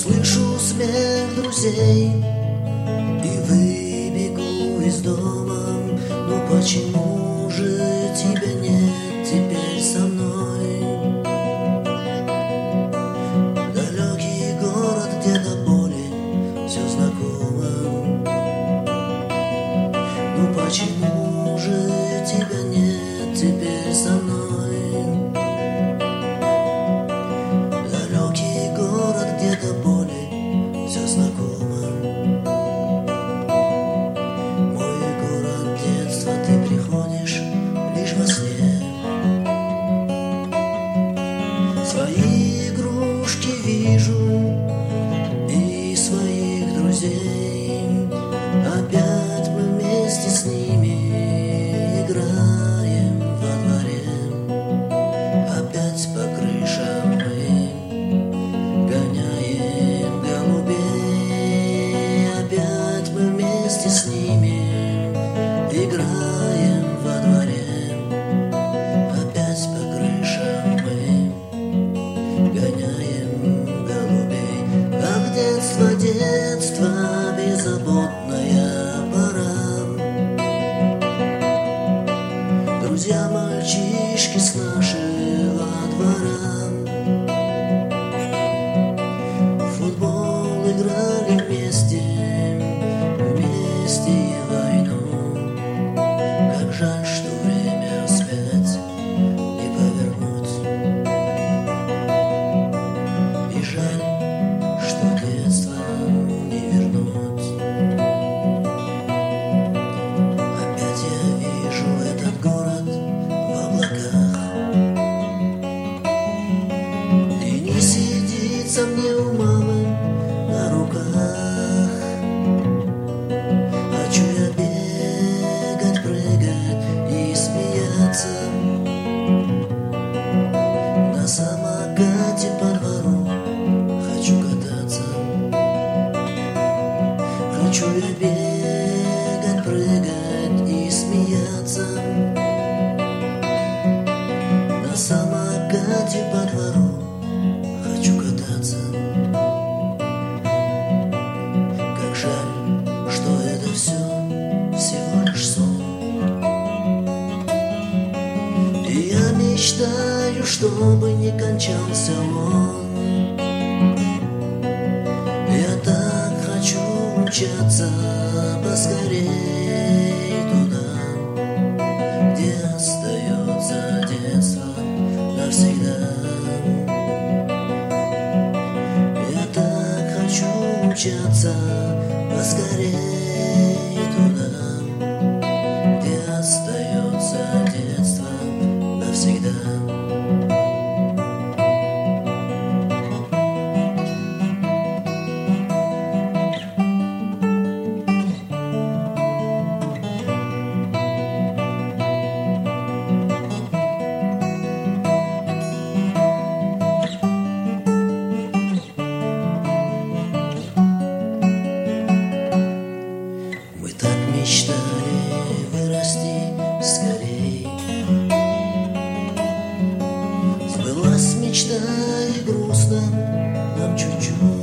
Слышу смех друзей и выбегу из дома. Но почему же тебя нет теперь со мной? Далекий город, где-то поле, все знакомо. Но почему же тебя нет теперь со мной? Далекий город, где-то поле, все знакомо. Мой город детства, ты приходишь лишь во сне. Свои игрушки вижу и своих друзей. Опять мы вместе с ними играем во дворе. Опять по крышам мы гоняем голубей. Опять мы вместе с ними играем во дворе. Опять по крышам мы гоняем голубей. Ах, детство, детство, беззаботная пора. Друзья, мальчишки с нашего двора. В футбол играли вместе, вместе и войну. Как жаль, что время вспять не повернуть. И жаль, что детство не вернуть. Опять я вижу этот город в облаках. И не сидится мне у мамы на руках. Хочу я бегать, прыгать и смеяться. На самокате по двору хочу кататься. Хочу я бегать, прыгать и смеяться. На самокате по двору хочу кататься. Как жаль, что это все всего лишь сон. И я мечтаю, чтобы не кончался он. Я так хочу умчаться поскорей туда, где остается детство навсегда. Я так хочу умчаться поскорей туда, где остается детство навсегда. Мы так мечтали вырасти скорей. Сбылась мечта и грустно нам чуть-чуть.